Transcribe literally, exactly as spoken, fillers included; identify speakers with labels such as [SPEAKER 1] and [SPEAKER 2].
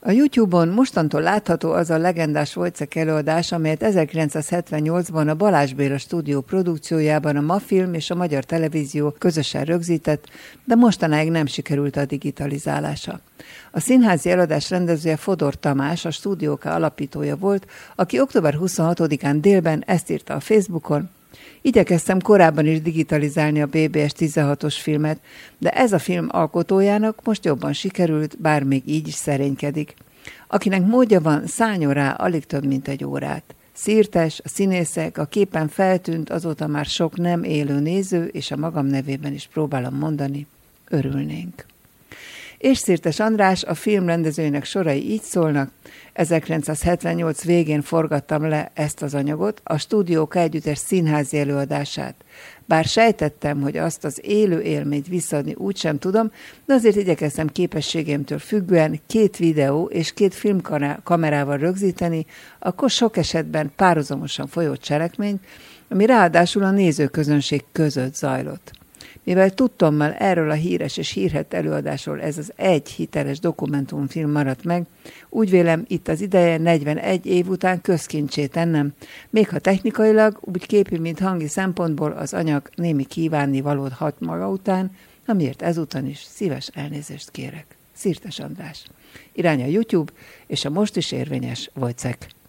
[SPEAKER 1] A YouTube-on mostantól látható az a legendás Wojciech előadás, amelyet ezerkilencszázhetvennyolcban a Balázs Béla stúdió produkciójában a Mafilm és a Magyar Televízió közösen rögzített, de mostanáig nem sikerült a digitalizálása. A színházi előadás rendezője Fodor Tamás, a Stúdió K alapítója volt, aki október huszonhatodikán délben ezt írta a Facebookon: igyekeztem korábban is digitalizálni a bé bé es tizenhatos filmet, de ez a film alkotójának most jobban sikerült, bár még így is szerénykedik. Akinek módja van, szálljon rá alig több mint egy órát. Szirtes, a színészek, a képen feltűnt, azóta már sok nem élő néző, és a magam nevében is próbálom mondani, örülnénk. És Szirtes András, a film rendezőjének sorai így szólnak: ezerkilencszázhetvennyolc végén forgattam le ezt az anyagot, a Stúdió K együttes színházi előadását. Bár sejtettem, hogy azt az élő élményt visszaadni úgysem tudom, de azért igyekeztem képességemtől függően két videó és két filmkamerával rögzíteni, akkor sok esetben párhuzamosan folyó cselekményt, ami ráadásul a nézőközönség között zajlott. Mivel tudtommal erről a híres és hírhett előadásról ez az egy hiteles dokumentumfilm maradt meg, úgy vélem, itt az ideje negyvenegy év után közkincsé tennem, még ha technikailag, úgy képi, mint hangi szempontból az anyag némi kívánni valód hat maga után, amiért ezúton is szíves elnézést kérek. Szirtes András. Irány a YouTube és a most is érvényes Wojciech